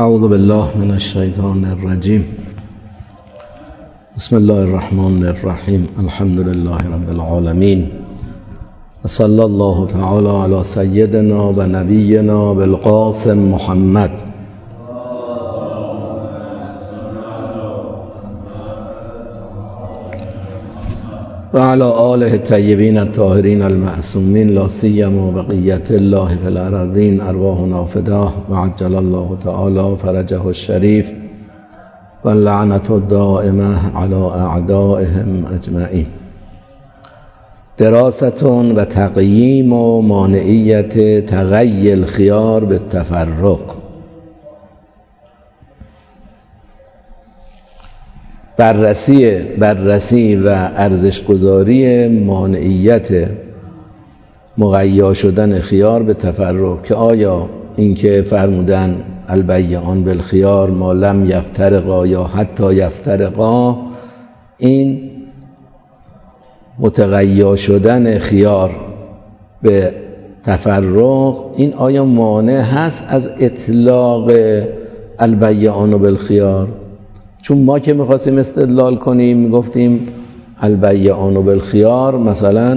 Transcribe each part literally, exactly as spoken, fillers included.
اعوذ بالله من الشیطان الرجیم. بسم الله الرحمن الرحیم. الحمد لله رب العالمین و صلی الله تعالی علی سیدنا و نبینا بالقاسم محمد و علی آله الطیبین الطاهرین المعصومین لا سیما بقیة الله فی الارضین ارواحنا فداه و عجل الله تعالی فرجه الشریف و اللعنة الدائمة علی اعدائهم اجمعین. دراست و تقییم و مانعیت تغیی الخیار بالتفرق. بررسی بررسی و ارزشگذاری مانعیت مغیا شدن خیار به تفرق، که آیا اینکه فرمودن البیعان بالخیار ما لم یفترقا یا حتی یفترقا، این متغیا شدن خیار به تفرق، این آیا مانع هست از اطلاق البیعان بالخیار؟ چون ما که میخواستیم استدلال کنیم میگفتیم البیعان بالخیار مثلا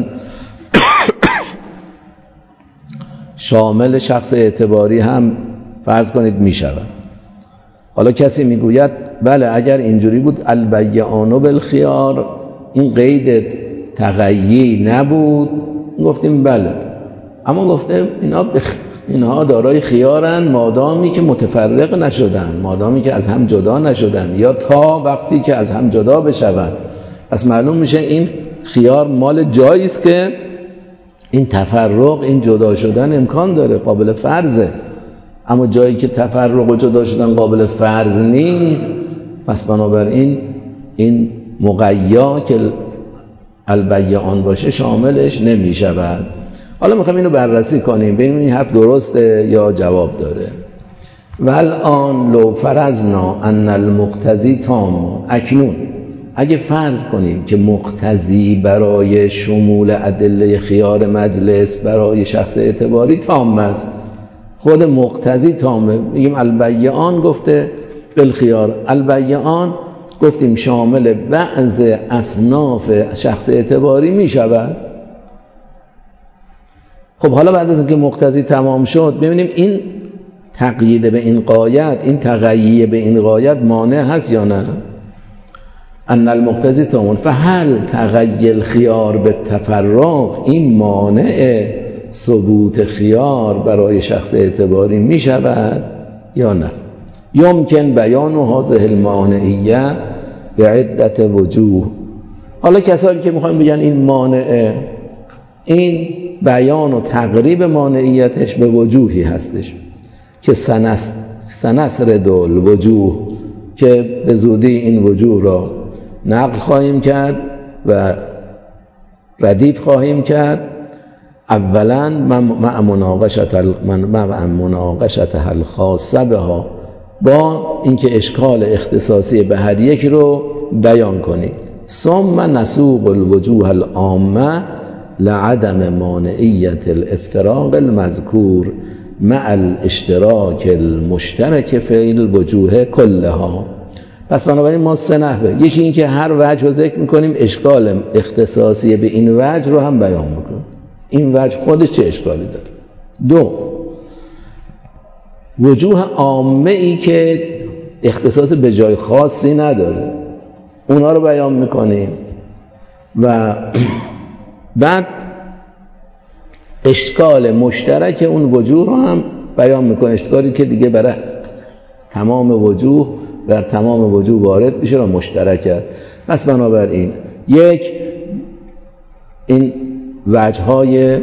شامل شخص اعتباری هم فرض کنید میشود. حالا کسی میگوید بله اگر اینجوری بود البیعان بالخیار این قید تغیی نبود، گفتیم بله، اما گفتیم اینا بخ... اینها دارای خیارن مادامی که متفرق نشدن، مادامی که از هم جدا نشدن، یا تا وقتی که از هم جدا بشوند. پس معلوم میشه این خیار مال جایی است که این تفرق، این جدا شدن امکان داره، قابل فرضه. اما جایی که تفرق و جدا شدن قابل فرض نیست، پس بنابراین این مغیا که البیعان باشه شاملش نمیشود. حالا میخوایم اینو بررسی کنیم ببینیم این حرف درسته یا جواب داره. و الان لو فرضنا ان المقتضی تام، اکنون اگه فرض کنیم که مقتضی برای شمول ادله خیار مجلس برای شخص اعتباری تام است، خود مقتضی تامه، میگیم البیعان گفته بالخیار، البیعان گفتیم شامل بعض اصناف شخص اعتباری میشود. خب حالا بعد از اینکه مقتضی تمام شد ببینیم این تقیید به این قایت، این تغییر به این قایت مانع هست یا نه. ان المقتضی تمام فهل تغیی الخیار به تفرق، این مانع ثبوت خیار برای شخص اعتباری می شود یا نه. یمکن بیان هذه المانعیه به عدت وجوه. حالا کسانی که میخوایم بگن این مانعه، این بیان و تقریب مانعیتش به وجوهی هستش که سنس سنسر دول وجوه، که به زودی این وجوه را نقل خواهیم کرد و ردیف خواهیم کرد. اولا مع مناقشت مع مناقشت الخاصه بها، با اینکه اشکال اختصاصی به هر یک رو بیان کنید. ثم نسوق الوجوه العامه لعدم مانعیت الافتراق المذکور مع الاشتراک المشترک فی الوجوه کلها. پس بنابراین ما سه نحوه، یکی این که هر وجه رو ذکر میکنیم اشکال اختصاصی به این وجه رو هم بیان میکنیم، این وجه خودش چه اشکالی داره. دو، وجوه عامه ای که اختصاص به جای خاصی نداره اونا رو بیان میکنیم و بعد اشکال مشترک اون وجوه رو هم بیان میکنه، اشکالی که دیگه برای تمام وجوه بر تمام وجوه وارد میشه و مشترک است. پس بنابراین یک، این وجه‌های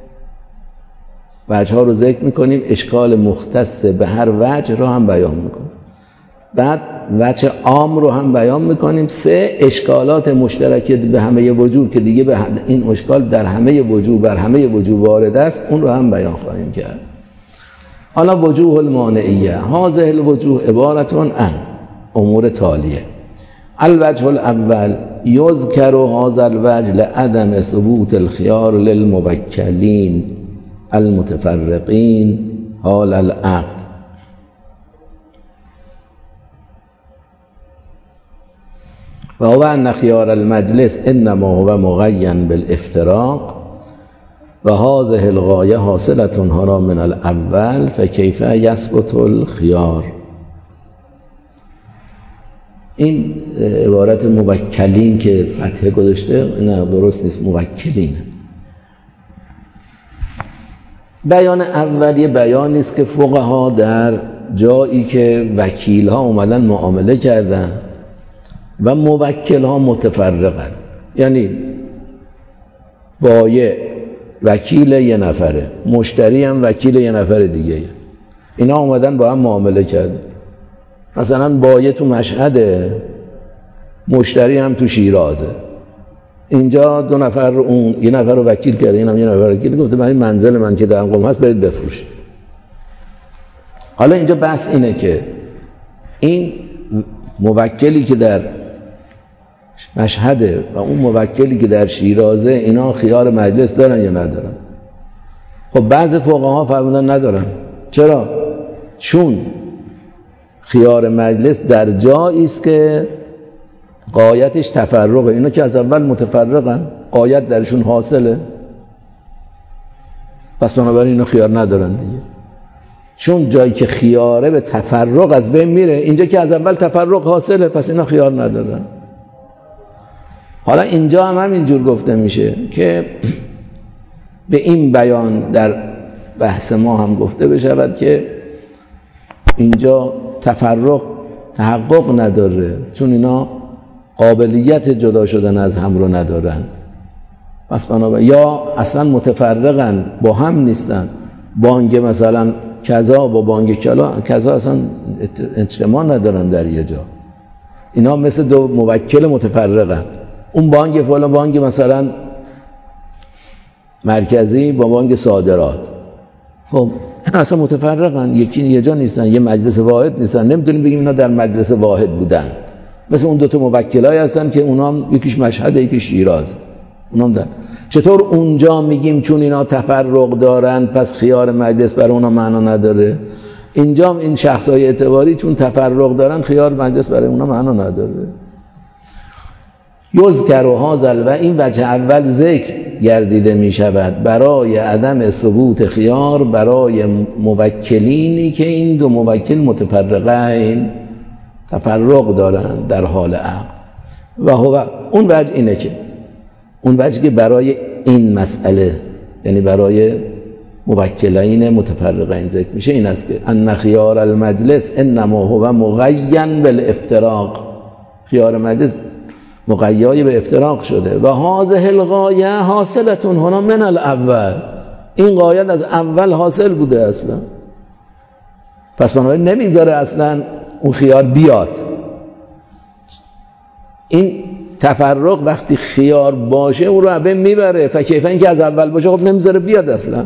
وجه‌ها رو ذکر میکنیم، اشکال مختص به هر وجه رو هم بیان میکنیم، بعد وجه عام رو هم بیان میکنیم. سه، اشکالات مشترک به همه وجوه که دیگه به این اشکال در همه وجوه بر همه وجوه وارد است اون رو هم بیان خواهیم کرد. حالا وجوه المانعیه، هذه الوجوه عبارت عن امور تالیه. الوجه الاول یذکر هذا الوجه لعدم ثبوت الخیار للموکلین المتفرقین حال العقد. و هو ان خیار المجلس انما هو مغین بالافتراق و هذه الغایه حاصلة هنا من الاول فکیف یثبت الخیار. این عبارت موکلین که فتحه گذاشته نه درست نیست، موکلین. بیان اول یه بیانی است که فقها در جایی که وکیل ها اومدن معامله کردن و موکل ها متفرقن، یعنی بایع وکیل یه نفره، مشتری هم وکیل یه نفر دیگه، اینا اومدن با هم معامله کردن. مثلا بایع تو مشهده، مشتری هم تو شیرازه. اینجا دو نفر، اون یه نفر رو وکیل کرده، اینم یه نفر وکیل، گفته من این منزل من که در قم هست برید بفروشید. حالا اینجا بحث اینه که این موکلی که در مشهده و اون موکلی که در شیرازه، اینا خیار مجلس دارن یا ندارن؟ خب بعض فقها فرمودن ندارن. چرا؟ چون خیار مجلس در جایی است که غایتش تفرقه، اینا که از اول متفرقن، غایت درشون حاصله، پس بنابراین اینا خیار ندارن دیگه. چون جایی که خیاره به تفرق از بین میره، اینجا که از اول تفرق حاصله، پس اینا خیار ندارن. حالا اینجا هم همینجور گفته میشه که به این بیان در بحث ما هم گفته بشود که اینجا تفرق تحقق نداره، چون اینا قابلیت جدا شدن از هم رو ندارن. پس بنابراین یا اصلا متفرقن، با هم نیستن. بانگ مثلا کذا با بانگ کلا کذا اصلا اجتماع ندارن در یه جا. اینا مثل دو موکل متفرقن. اون بانگ فلان، بانگ مثلا مرکزی با بانگ صادرات، خب اصلا متفرقن، یکی یه جا نیستن، یه مجلس واحد نیستن. نمیتونیم بگیم اینا در مجلس واحد بودن. مثل اون دو تا موکلای هستن که اونا هم یکیش مشهد یکیش شیراز، اونا هم دارن. چطور اونجا میگیم چون اینا تفرق دارن پس خیار مجلس برای اونا معنا نداره؟ اینجا هم این شخصای اعتباری چون تفرق دارن خیار مجلس برای اونا معنا نداره. یذکر هذا و این وجه اول ذکر گردیده می شود برای عدم ثبوت خیار برای موکلینی که این دو موکل متفرقین، تفرق دارن در حال عقد. و هو اون وجه اینه که اون وجه که برای این مسئله، یعنی برای موکلین متفرقین ذکر میشه، این است که ان خیار المجلس انما هو مغین بالافتراق، خیار مجلس مقیای به افتراق شده. و هذه الغایه حاصلة هنا من الاول، این غایت از اول حاصل بوده اصلا، پس بنابراین نمیذاره اصلا اون خیار بیاد. این تفرق وقتی خیار باشه اون رو به میبره، فکیف این که از اول باشه خب نمیذاره بیاد اصلا.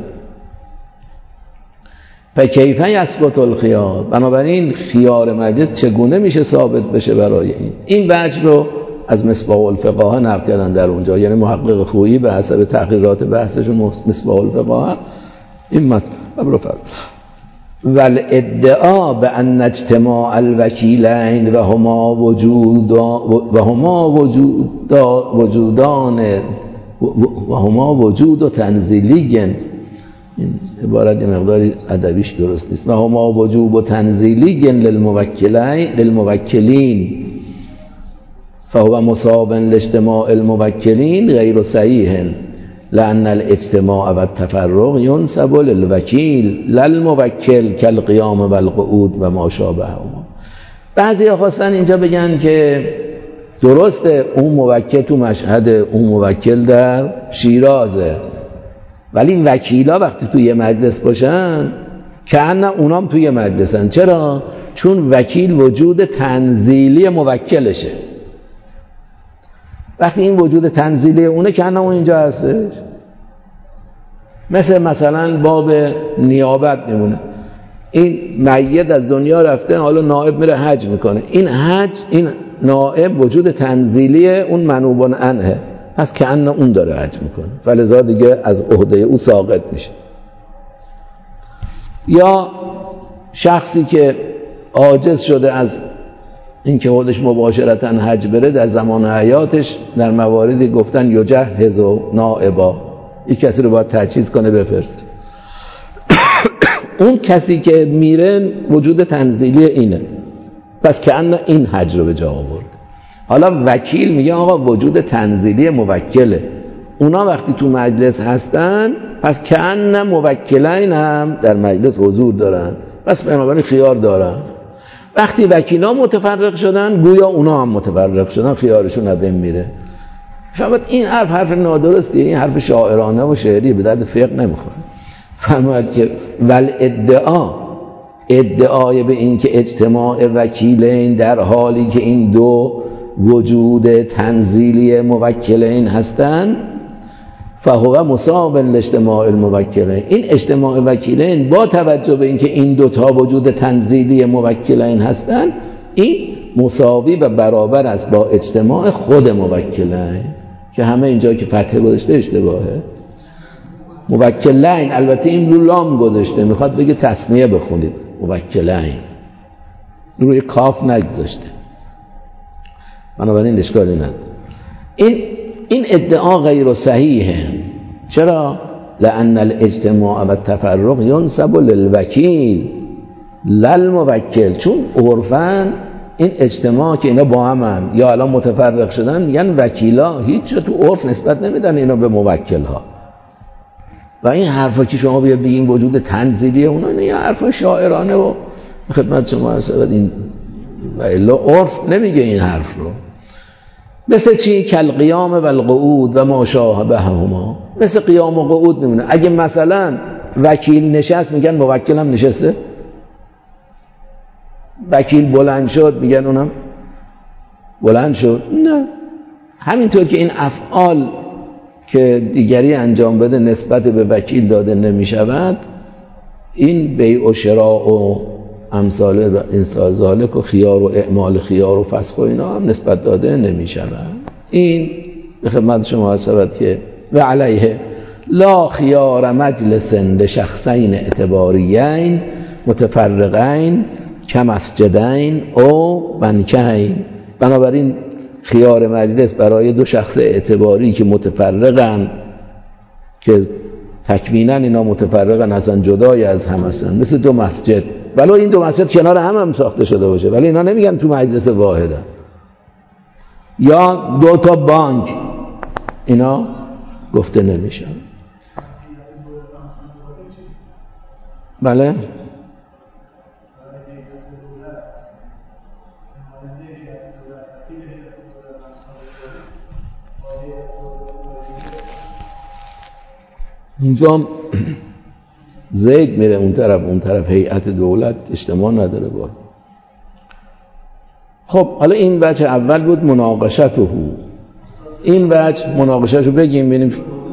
فکیف یثبت الخیار، بنابراین خیار مجلس چگونه میشه ثابت بشه برای این؟ این وجه رو از مصباح الفقهاء نقل کردن در اونجا، یعنی محقق خویی به حسب تحقیقات بحثشون مصباح الفقهاء این مطلب رو فرد. والادعا بان اجتماع الوکیلین و هما وجود و هما وجود وجودان و هما وجود تنزیلی، این عبارت مقداری ادبیش درست نیست، و هما وجوب تنزیلی للموکلین للموکلین فهو مصابا لاجتماع الموکلین غیر صحیح لأن الاجتماع و التفرق ينسب للوکیل للموکل كالقیام و القعود و ما شابههما. بعضی ها خواستن اینجا بگن که درسته اون موکل تو مشهد، اون موکل در شیرازه، ولی وکیلا وقتی توی مجلس باشن کأن اونام توی مجلسن. چرا؟ چون وکیل وجود تنزیلی موکلشه. وقتی این وجود تنزیلی اونه که اون اینجا هستش. مثل مثلا باب نیابت میمونه، این میت از دنیا رفته، حالا نائب میره حج میکنه، این حج این نائب وجود تنزیلی اون منوب عنه، پس که ان اون داره حج میکنه، فلذا دیگه از عهده او ساقط میشه. یا شخصی که عاجز شده از این که خودش مباشرتا حج بره در زمان حیاتش در مواردی گفتن یجهز و نائبا، یک کسی رو باید تجهیز کنه بفرسته. اون کسی که میره وجود تنزیلی اینه، پس که ان این حج رو به جا آورد. حالا وکیل میگه آقا وجود تنزیلی موکله، اونا وقتی تو مجلس هستن پس که ان موکلین هم در مجلس حضور دارن، پس بنابراین خیار دارن. وقتی وکیلا متفرق شدن گویا اونا هم متفرق شدن، خیارشون از بین میره. شما این حرف حرف نادرستیه، این حرف شاعرانه و شعری به درد فقه نمیخوره. فرمود که ول ادعا، ادعای به این که اجتماع وکیلین در حالی که این دو وجود تنزیلی موکلین هستن، فهو مساو لاجتماع الموکلین، این اجتماع وکیلین با توجه به اینکه این دوتا وجود تنزیلی موکلین هستن، این مساوی و برابر است با اجتماع خود موکلین، که همه اینجا که فتحه گذاشته اشتباهه. موکلین البته این رو لام گذاشته، میخواد بگه تثنیه بخونید، موکلین روی کاف نگذاشته، بنابراین اشکالی نداره. این این ادعا غیر صحیحه. چرا؟ لأن الاجتماع و التفرق ینسب للوکیل للموکل، چون عرفاً این اجتماع که اینا با همن یا الان متفرق شدن میگن وکیلا، هیچ جا تو عرف نسبت نمیدن اینا به موکل ها. و این حرفا که شما بیاد بگین وجود تنزیلی اونا، این حرفا شاعرانه و خدمت شما عرض شود، این و الا عرف نمیگه این حرف رو. مثل چی؟ کل قیام و القعود و ما شابههما، مثل قیام و قعود میمونه. اگه مثلا وکیل نشست میگن موکل هم نشسته، وکیل بلند شد میگن اونم بلند شد. نه، همینطور که این افعال که دیگری انجام بده نسبت به وکیل داده نمیشود، این بیع و شراء و امثال این ذالک و خیار و اعمال خیار و فسخ و اینا هم نسبت داده نمیشود. این به خدمت شما هست که و علیه لا خیار مجلس لشخصین اعتباریین متفرقین کمسجدین او بنکین، بنابراین خیار مجلس برای دو شخص اعتباری که متفرقن، که تکوینا اینا متفرقن، اصلا جدای از هم هستن، مثل دو مسجد، ولی این دو مسجد کنار هم هم ساخته شده باشه ولی اینا نمیگن تو مجلس واحده. یا دو تا بانک، اینا گفته نمیشن. بله اینجا زید میره اون طرف، اون طرف هیئت دولت اجتماع نداره با. خب حالا این وجه اول بود مناقشته، این وجه مناقشهشو بگیم ببینیم.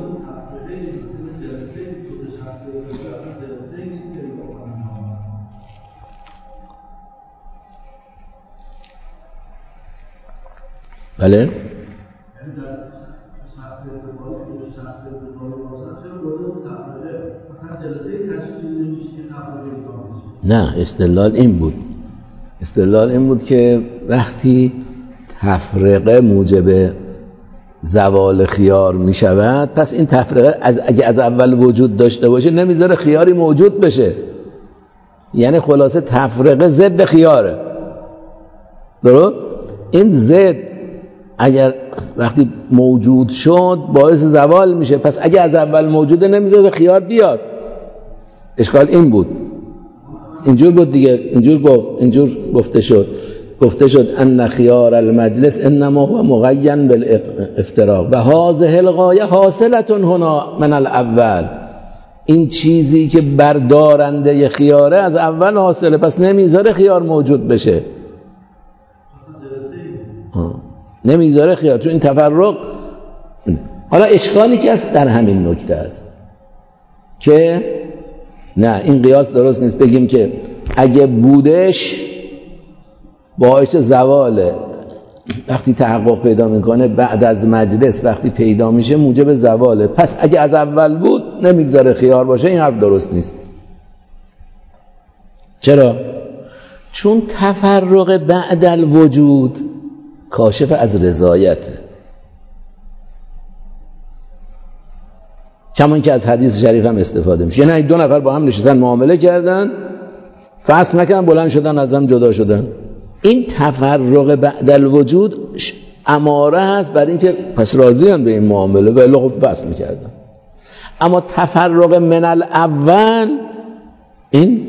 بله نه، استدلال این بود استدلال این بود که وقتی تفرقه موجب زوال خیار می شود، پس این تفرقه از اگه از اول وجود داشته باشه نمیذاره خیاری موجود بشه، یعنی خلاصه تفرقه ضد خیاره. درست؟ این ضد اگر وقتی موجود شد باعث زوال میشه، پس اگه از اول موجوده نمیذاره خیار بیاد. اشکال این بود، اینجور بود دیگه، اینجور گفت اینجور گفته شد گفته شد ان خیار المجلس انما هو مقین بالافتراق و هذه الغایه حاصله هنا من الاول، این چیزی که بردارنده خیاره از اول حاصله، پس نمیذاره خیار موجود بشه، نمیذاره خیار، چون این تفرق. حالا اشکالی که هست در همین نکته است که نه، این قیاس درست نیست. بگیم که اگه بودش باعث زواله، وقتی تحقق پیدا میکنه بعد از مجلس وقتی پیدا میشه موجب زواله، پس اگه از اول بود نمیگذاره خیار باشه، این حرف درست نیست. چرا؟ چون تفرق بعد الوجود کاشف از رضایته، کمان که از حدیث شریف هم استفاده میشه. یعنی دو نفر با هم نشستن معامله کردن، فصل نکردن، بلند شدن از هم جدا شدن، این تفرق بعد الوجود اماره هست بر این که پس راضیان به این معامله، ولی خب بس میکردن. اما تفرق من الاول این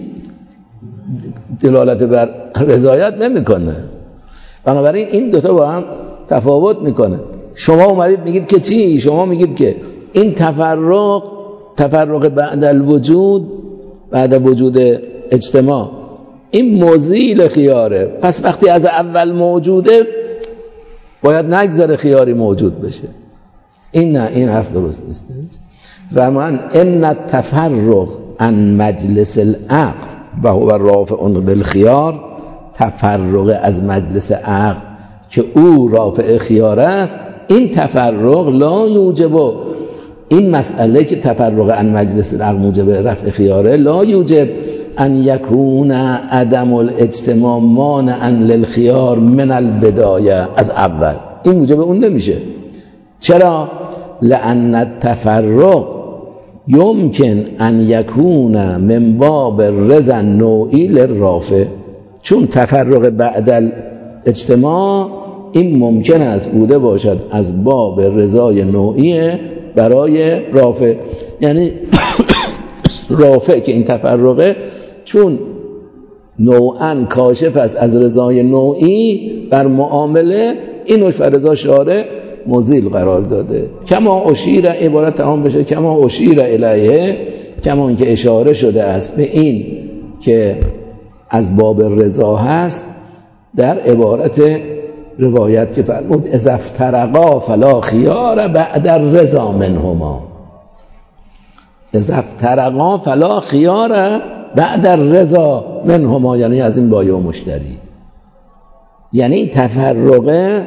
دلالت بر رضایت نمیکنه. بنابراین این دوتا با هم تفاوت میکنه. شما اومدید میگید که چی؟ شما میگید که این تفرق تفرق بعد الوجود، بعد وجود اجتماع، این مزیل خیاره، پس وقتی از اول موجوده باید نگذره خیاری موجود بشه. این نه، این حرف درست نیست. و من ان التفرق عن مجلس العقد و هو رافع بالخیار، تفرق از مجلس عقد که او رافع خیار است، این تفرق لا یوجب، این مسئله که تفرق عن مجلس العقد موجب رفع خیاره، لا یوجب ان یکون عدم الاجتماع مانعا للخیار من البدایه، از اول این موجب اون نمیشه. چرا؟ لأن التفرق یمکن ان یکون من باب رضا نوعی للرافع، چون تفرق بعد الاجتماع این ممکن است بوده باشد از باب رضای نوعی برای رافع. یعنی رافع که این تفرقه چون نوعاً کاشف است از رضای نوعی بر معامله، اینو فرضا شارع مزیل قرار داده. کما اشیر، عبارت تمام بشه کما اشیر الیه، کما این که اشاره شده است به این که از باب رضا هست در عبارت روایت که فرمود اذا افترقا فلا خیار بعد الرضا منهما، اذا افترقا فلا خیار بعد الرضا منهما، یعنی از این بایع و مشتری. یعنی این تفرقه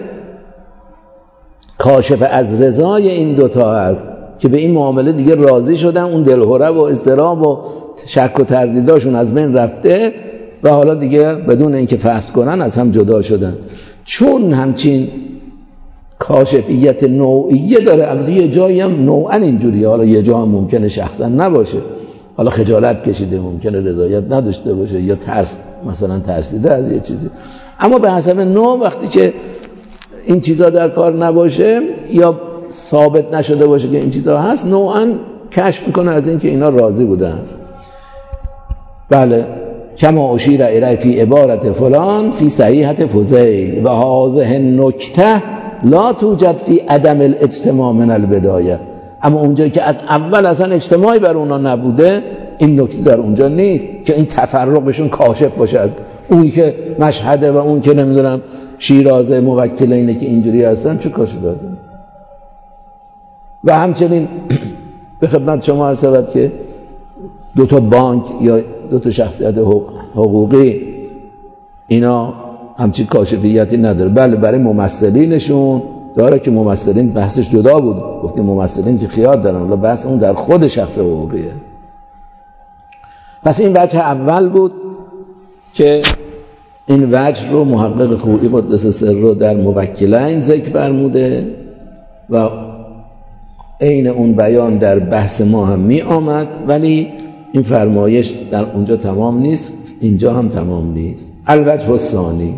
کاشف از رضای این دوتا هست که به این معامله دیگه راضی شدن، اون دلهره و اضطراب و شک و تردیداشون از بین رفته و حالا دیگه بدون اینکه فسخ کنن از هم جدا شدن. چون همچین کاشفیت نوعیه داره، البته یه جایی هم نوعا اینجوریه، حالا یه جا هم ممکنه شخصا نباشه، حالا خجالت کشیده، ممکنه رضایت نداشته باشه یا ترس، مثلا ترسیده از یه چیزی. اما به حسب نوع وقتی که این چیزا در کار نباشه یا ثابت نشده باشه که این چیزا هست، نوعا کشف میکنه از این که اینا راضی بودن. بله، کما اشیر الی فی عبارت فلان فی صحیحت فضیل و هذه النکته لا توجد فی عدم الاجتماع من البدایه، اما اونجایی که از اول اصلا اجتماعی بر اونا نبوده، این نکته در اونجا نیست که این تفرقشون کاشف باشه از اون که مشهده و اون که نمیدونم شیرازه موکلینه که اینجوری هستن، چه کاشف هستن. و همچنین به خدمت شما عرض شود که دو تا بانک یا دو تا شخصیت حقوقی اینا همچین کاشفیتی نداره. بله برای ممثلینشون داره که ممثلین بحثش جدا بود، گفتیم ممثلین که خیار دارن، ولی بحث اون در خود شخص حقوقیه. پس این وجه اول بود که این وجه رو محقق خویی قدس سر رو در موکلین ذکر فرموده و عین اون بیان در بحث ما هم می آمد، ولی این فرمایش در اونجا تمام نیست، اینجا هم تمام نیست. الوجه الثانی،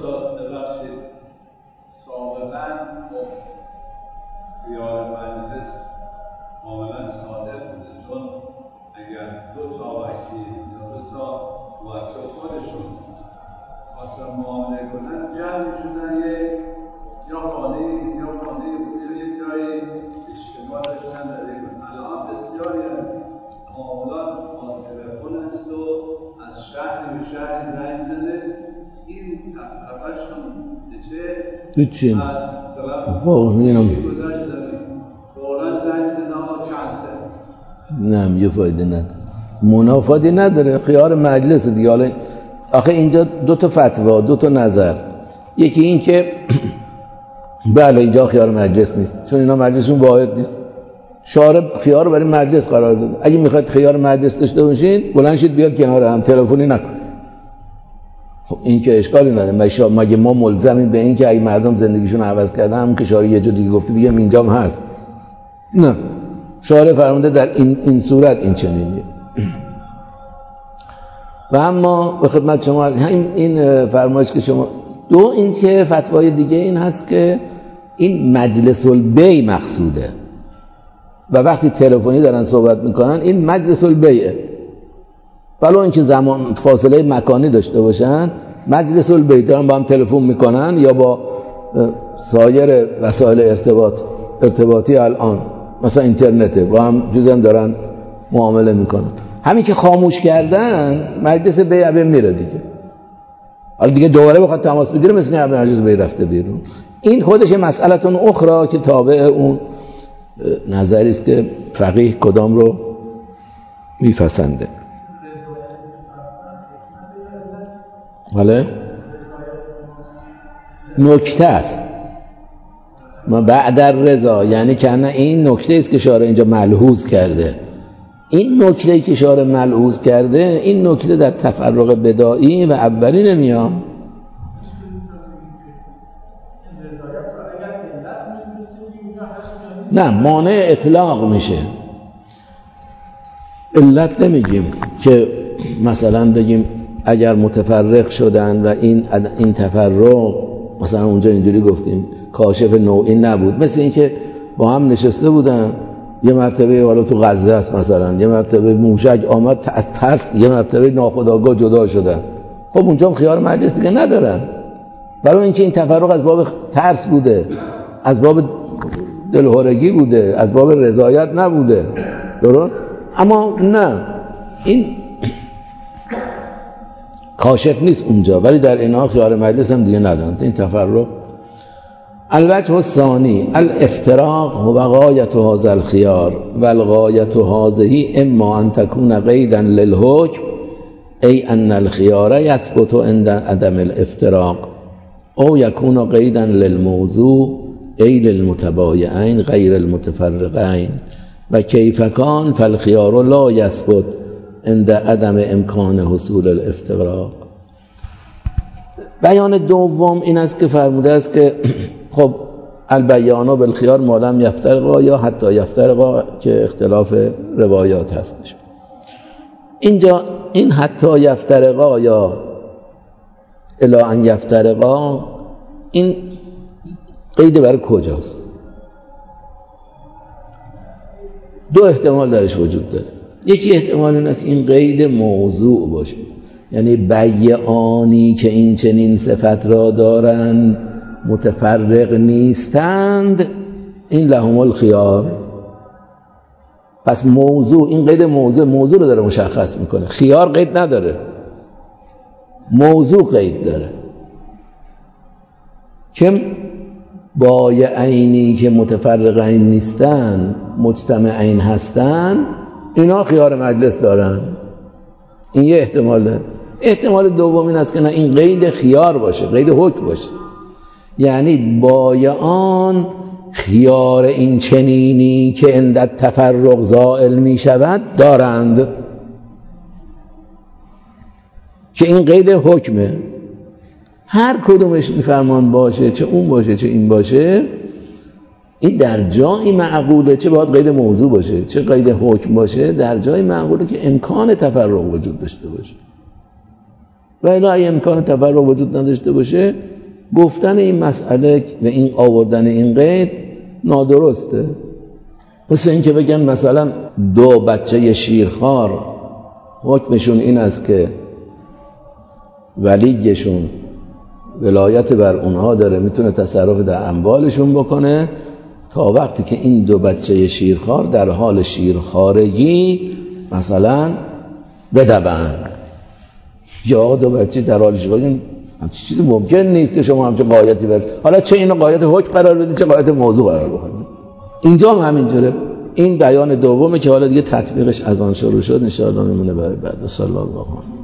چی؟ نه یه فایده نداره، منافاتی نداره، خیار مجلس دیگه. حالا آخه اینجا دو تا فتوا، دو تا نظر، یکی این که بله اینجا خیار مجلس نیست چون اینا مجلسون واحد نیست، شارع خیار رو برای مجلس قرار داده. اگه میخواید خیار مجلس داشته باشین بلند شید بیاد کنار هم، تلفنی نکن. خب این که اشکالی نداره، مگه ما ملزمیم به این که اگه مردم زندگیشون عوض کردن همون که شارع یه جا دیگه گفته بگم اینجام هست؟ نه، شارع فرموده در این این صورت این چنینیه. و اما به خدمت شما این این فرمایش که شما دو، این که فتوای دیگه این هست که این مجلس البیع مقصوده و وقتی تلفنی دارن صحبت میکنن این مجلس البیعه، ولو اینکه زمان فاصله مکانی داشته باشن، مجلس البیع دارن با هم تلفن میکنن یا با سایر وسایل ارتباط ارتباطی الان مثلا اینترنته با هم جزن دارن معامله میکنن. همین که خاموش کردن مجلس بیع میره دیگه، حالا دیگه دوباره بخواد تماس بگیره مثل اینکه مجلس بیع رفته بیرون. این خودش مسئله‌تون اخرى که تابع اون نظری است که فقیه کدام رو میپسنده. بله نکته است ما بعد الرضا، یعنی که نه این نکته است که شارع اینجا ملحوظ کرده. این نکته که شارع ملحوظ کرده این نکته در تفرق بدائی و اولی نمیاد. نه، مانع اطلاق میشه، علت نمیگیم که مثلا بگیم اگر متفرق شدن و این این تفرق مثلا اونجا اینجوری گفتیم کاشف نوعی نبود، مثل این که با هم نشسته بودن یه مرتبه حالا تو غزه است مثلا یه مرتبه موشک آمد ترس، یه مرتبه ناخودآگاه جدا شدن، خب اونجا هم خیار مجلس دیگه ندارن، برای اینکه این تفرق از باب ترس بوده، از باب دلهرگی بوده، از باب رضایت نبوده، درست؟ اما نه، این کاشف نیست اونجا، ولی در اینها خیار مجلس هم دیگه ندارن این تفرق. الوجه الثانی الافتراق هو غایت هذا الخيار والغایت هذه اما ان تكون قیدا للحکم ای ان الخيار يثبت عند عدم الافتراق او يكون قیدا للموضوع ای للمتبايعين غیر المتفرقين و کیف کان فالخيار لا يثبت عند عدم امکان حصول الافتراق. بیان دوم این است که فرموده است که خب البیان بالخیار ما لم یفترقا یا حتی یفترقا که اختلاف روایات هستش. اینجا این حتی یفترقا یا الی ان یفترقا این قید برای کجاست؟ دو احتمال درش وجود داره. یکی احتمال این است این قید موضوع باشه، یعنی بیعانی که این چنین صفت را دارند متفرق نیستند این لهم الخیار. پس موضوع، این قید موضوع موضوع رو داره مشخص میکنه، خیار قید نداره، موضوع قید داره که بایعینی که متفرقین نیستن مجتمعین هستن اینا خیار مجلس دارن. این یه احتمال داره. احتمال دوم این است که نه این قید خیار باشه، قید حکم باشه، یعنی بایعان خیار این چنینی که عند تفرق زائل می شود دارند که این قید حکمه. هر کدومش میفرمان باشه، چه اون باشه چه این باشه، این در جایی معقوله، چه باید قید موضوع باشه چه قید حکم باشه، در جایی معقوله که امکان تفرق وجود داشته باشه. و الا اگه امکان تفرق وجود نداشته باشه گفتن این مسئله و این آوردن این قید نادرسته. مثل این که بگن مثلا دو بچه شیرخوار حکمشون این است که ولیشون ولایت بر اونها داره، میتونه تصرف در اموالشون بکنه تا وقتی که این دو بچه شیرخوار در حال شیرخوارگی مثلا بدوند، یا دو بچه در حال شیرخوارگی. همچین چیزی ممکن نیست که شما همچین قایتی برد. حالا چه اینو قایت حکم قرار بدید چه قایت موضوع قرار بکنید. اینجا هم همینجوره. این بیان دومه که حالا دیگه تطبیقش از آن شروع شد، ان شاء الله میمونه برای بعد. صلی الله علیه و